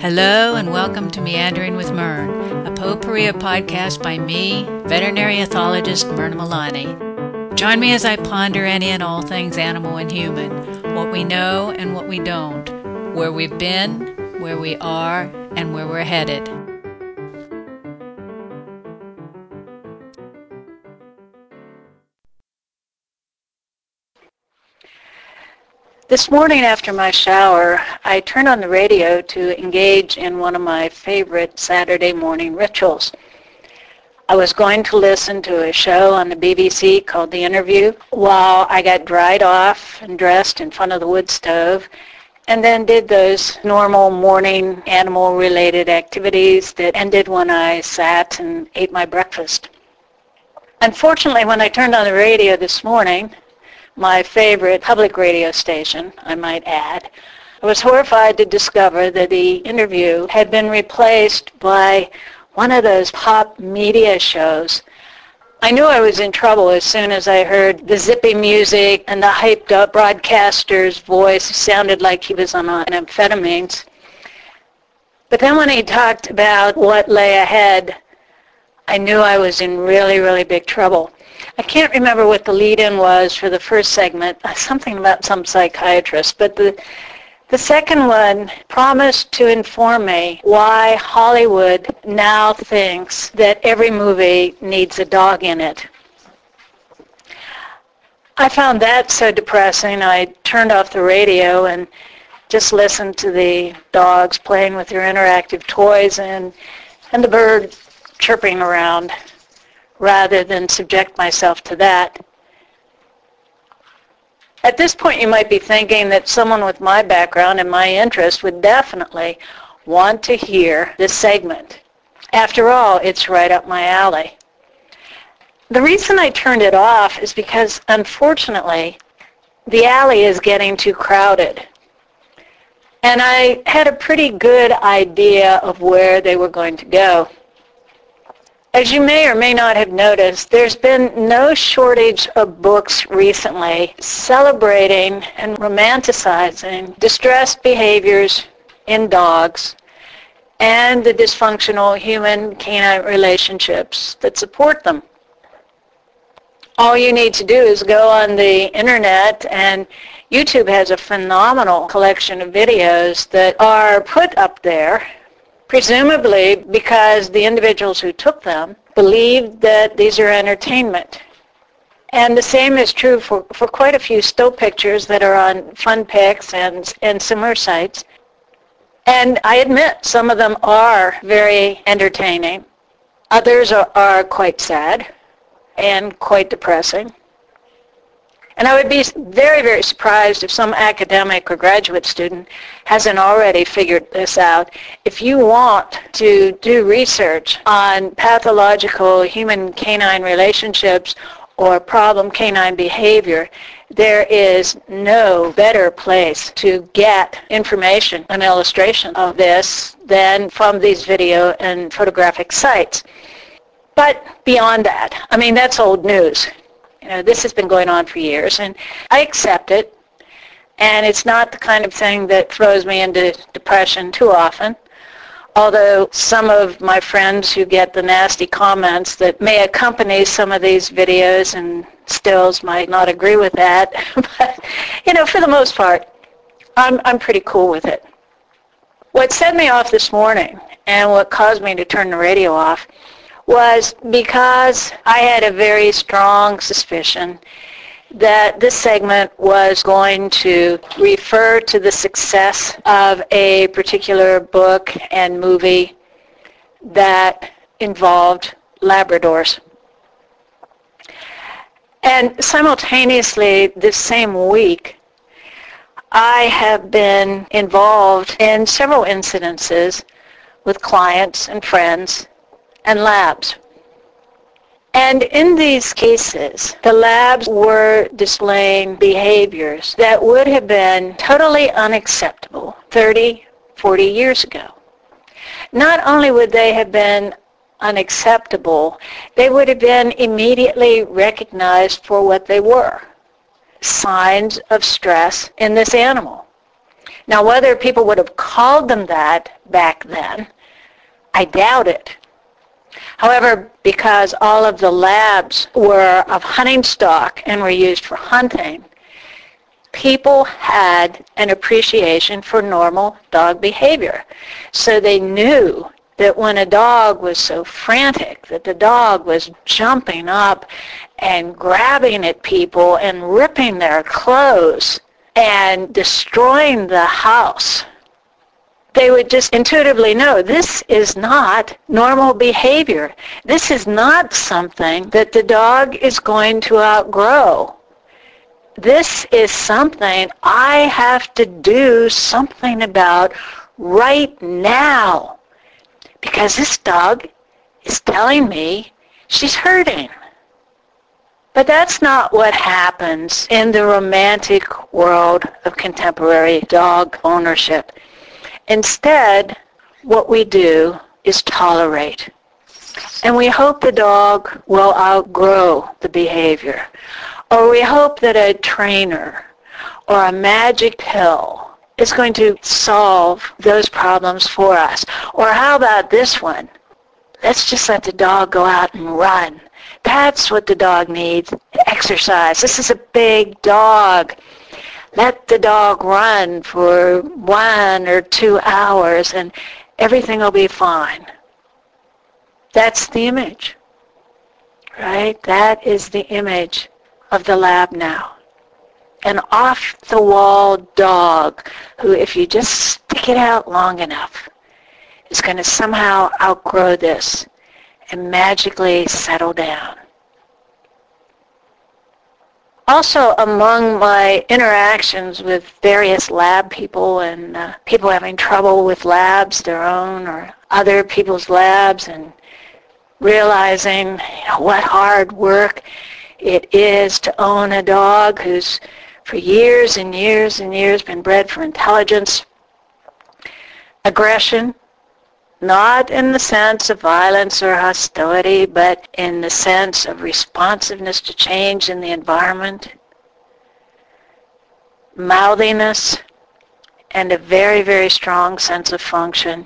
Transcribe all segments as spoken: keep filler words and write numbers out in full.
Hello and welcome to Meandering with Myrn, a potpourri podcast by me, veterinary ethologist Myrna Milani. Join me as I ponder any and all things animal and human, what we know and what we don't, where we've been, where we are, and where we're headed. This morning after my shower, I turned on the radio to engage in one of my favorite Saturday morning rituals. I was going to listen to a show on the B B C called The Interview while I got dried off and dressed in front of the wood stove, and then did those normal morning animal-related activities that ended when I sat and ate my breakfast. Unfortunately, when I turned on the radio this morning, my favorite public radio station, I might add, I was horrified to discover that The Interview had been replaced by one of those pop media shows. I knew I was in trouble as soon as I heard the zippy music and the hyped up broadcaster's voice. It sounded like he was on amphetamines. But then when he talked about what lay ahead, I knew I was in really, really big trouble. I can't remember what the lead-in was for the first segment, something about some psychiatrist, but the the second one promised to inform me why Hollywood now thinks that every movie needs a dog in it. I found that so depressing, I turned off the radio and just listened to the dogs playing with their interactive toys and, and the bird chirping around, rather than subject myself to that. At this point, you might be thinking that someone with my background and my interest would definitely want to hear this segment. After all, it's right up my alley. The reason I turned it off is because, unfortunately, the alley is getting too crowded. And I had a pretty good idea of where they were going to go. As you may or may not have noticed, there's been no shortage of books recently celebrating and romanticizing distressed behaviors in dogs and the dysfunctional human-canine relationships that support them. All you need to do is go on the internet, and YouTube has a phenomenal collection of videos that are put up there presumably because the individuals who took them believed that these are entertainment. And the same is true for, for quite a few still pictures that are on FunPix and, and similar sites. And I admit some of them are very entertaining. Others are, are quite sad and quite depressing. And I would be very, very surprised if some academic or graduate student hasn't already figured this out. If you want to do research on pathological human-canine relationships or problem canine behavior, there is no better place to get information and illustration of this than from these video and photographic sites. But beyond that, I mean, that's old news. You know, this has been going on for years, and I accept it, and it's not the kind of thing that throws me into depression too often, although some of my friends who get the nasty comments that may accompany some of these videos and stills might not agree with that, but, you know, for the most part, I'm, I'm pretty cool with it. What set me off this morning, and what caused me to turn the radio off, was because I had a very strong suspicion that this segment was going to refer to the success of a particular book and movie that involved Labradors. And simultaneously, this same week, I have been involved in several incidences with clients and friends and labs. And in these cases, the labs were displaying behaviors that would have been totally unacceptable thirty, forty years ago. Not only would they have been unacceptable, they would have been immediately recognized for what they were, signs of stress in this animal. Now, whether people would have called them that back then, I doubt it. However, because all of the labs were of hunting stock and were used for hunting, people had an appreciation for normal dog behavior. So they knew that when a dog was so frantic, that the dog was jumping up and grabbing at people and ripping their clothes and destroying the house, they would just intuitively know this is not normal behavior. This is not something that the dog is going to outgrow. This is something I have to do something about right now, because this dog is telling me she's hurting. But that's not what happens in the romantic world of contemporary dog ownership. Instead, what we do is tolerate. And we hope the dog will outgrow the behavior. Or we hope that a trainer or a magic pill is going to solve those problems for us. Or how about this one? Let's just let the dog go out and run. That's what the dog needs, exercise. This is a big dog. Let the dog run for one or two hours and everything will be fine. That's the image, right? That is the image of the lab now. An off-the-wall dog who, if you just stick it out long enough, is going to somehow outgrow this and magically settle down. Also, among my interactions with various lab people and uh, people having trouble with labs, their own or other people's labs, and realizing, you know, what hard work it is to own a dog who's for years and years and years been bred for intelligence, aggression, not in the sense of violence or hostility, but in the sense of responsiveness to change in the environment, mouthiness, and a very, very strong sense of function.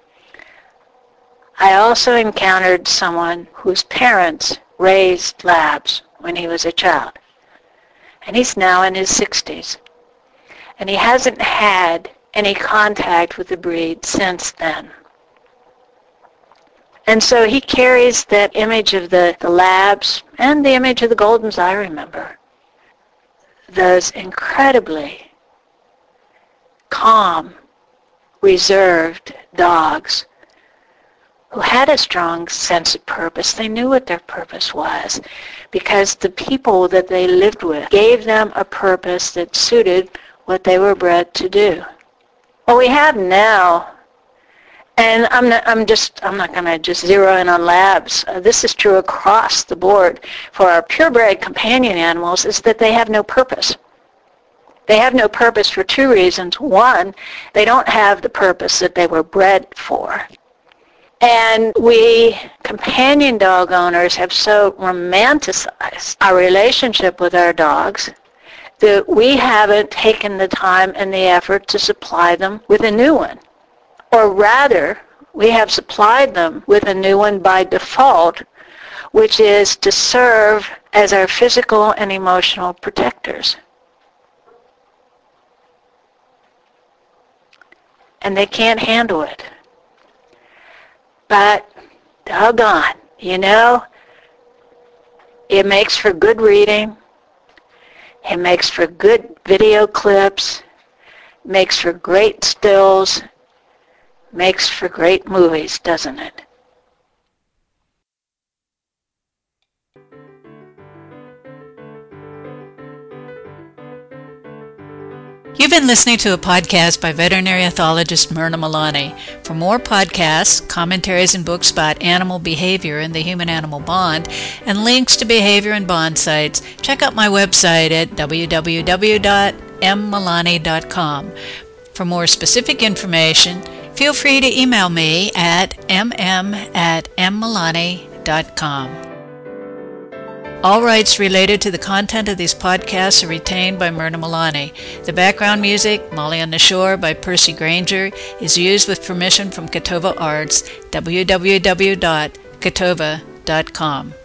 I also encountered someone whose parents raised labs when he was a child. And he's now in his sixties. And he hasn't had any contact with the breed since then. And so he carries that image of the, the labs and the image of the Goldens I remember. Those incredibly calm, reserved dogs who had a strong sense of purpose. They knew what their purpose was because the people that they lived with gave them a purpose that suited what they were bred to do. What we have now, and I'm not, I'm just, I'm not going to just zero in on labs. Uh, this is true across the board for our purebred companion animals, is that they have no purpose. They have no purpose for two reasons. One, they don't have the purpose that they were bred for. And we companion dog owners have so romanticized our relationship with our dogs that we haven't taken the time and the effort to supply them with a new one. Or rather, we have supplied them with a new one by default, which is to serve as our physical and emotional protectors. And they can't handle it. But, doggone, you know, it makes for good reading, it makes for good video clips, makes for great stills, makes for great movies, doesn't it? You've been listening to a podcast by veterinary ethologist Myrna Malani. For more podcasts, commentaries, and books about animal behavior and the human-animal bond, and links to behavior and bond sites, check out my website at w w w dot m malani dot com. For more specific information, feel free to email me at m m at m malani dot com. All rights related to the content of these podcasts are retained by Myrna Milani. The background music, Molly on the Shore by Percy Granger, is used with permission from Catova Arts, w w w dot catova dot com.